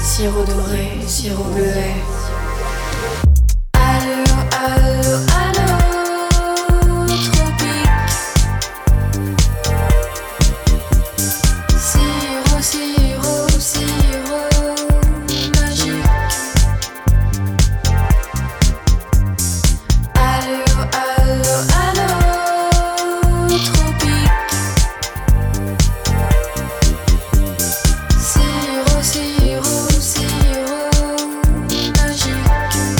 sirop doré, sirop bleuet. Allô, allô, allô, tropique. Sirop, sirop, sirop magique. Allô, allô, allô, tropique. Sirop, sirop, sirop magique.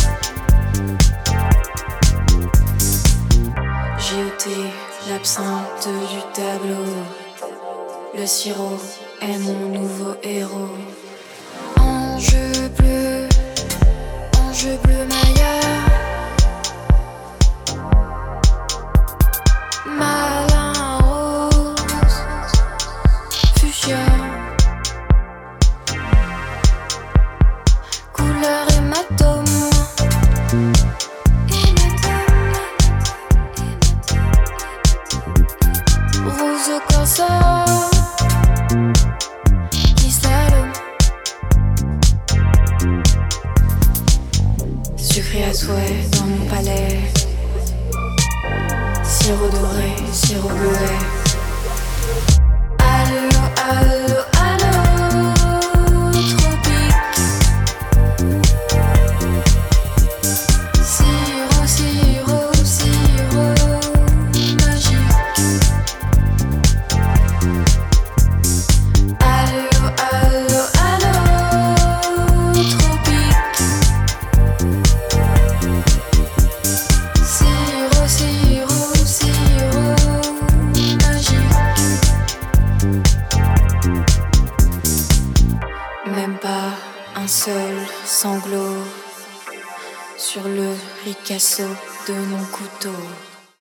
J'ai ôté l'absinthe du tableau. Le sirop est mon nouveau héros. Ange bleu Maya. Malin rose, fuchsia. Couleur hématome. Rose corsa qui slalom. Sucré à souhait dans mon palais. Sirop doré, sirop bleuet. Allô, allô, allô, tropique. Sirop, sirop, sirop magique. Allô, allô, allô, tropique. Sirop, sirop, sirop magique. Même pas un seul sanglot sur le ricasso de mon couteau.